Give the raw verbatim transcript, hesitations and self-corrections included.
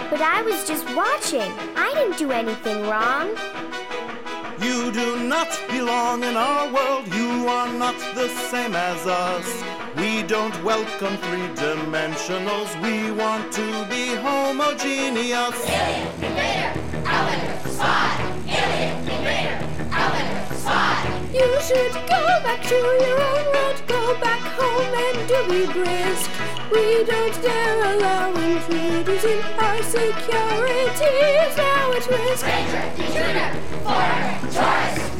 But I was just watching. I didn't do anything wrong. You do not belong in our world. You are not the same as us. We don't welcome three-dimensionals. We want to be homogeneous. Alien invader, Alien spy. Alien invader, Alien spy. You should go back to your own world. Go back home and do be brisk. We don't dare allow intruders in our security is now at risk. Stranger, intruder, foreigner, tourist.